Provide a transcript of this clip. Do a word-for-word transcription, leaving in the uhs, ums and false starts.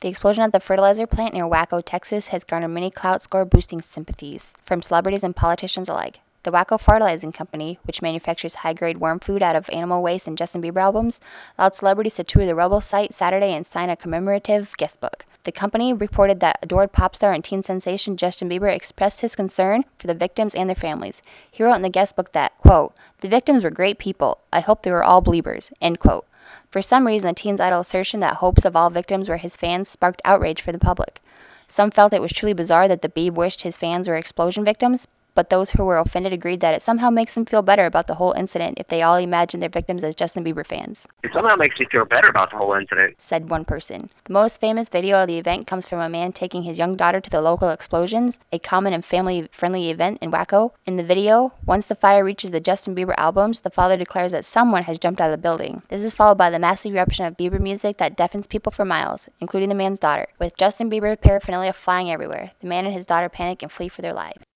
The explosion at the fertilizer plant near Waco, Texas has garnered many clout score boosting sympathies from celebrities and politicians alike. The Waco Fertilizing Company, which manufactures high-grade worm food out of animal waste and Justin Bieber albums, allowed celebrities to tour the Rebel site Saturday and sign a commemorative guest book. The company reported that adored pop star and teen sensation Justin Bieber expressed his concern for the victims and their families. He wrote in the guest book that, quote, "The victims were great people. I hope they were all believers," end quote. For some reason, the teen's idle assertion that hopes of all victims were his fans sparked outrage for the public. Some felt it was truly bizarre that the Bieb wished his fans were explosion victims, but those who were offended agreed that it somehow makes them feel better about the whole incident if they all imagine their victims as Justin Bieber fans. "It somehow makes me feel better about the whole incident," said one person. The most famous video of the event comes from a man taking his young daughter to the local explosions, a common and family-friendly event in Waco. In the video, once the fire reaches the Justin Bieber albums, the father declares that someone has jumped out of the building. This is followed by the massive eruption of Bieber music that deafens people for miles, including the man's daughter. With Justin Bieber paraphernalia flying everywhere, the man and his daughter panic and flee for their lives.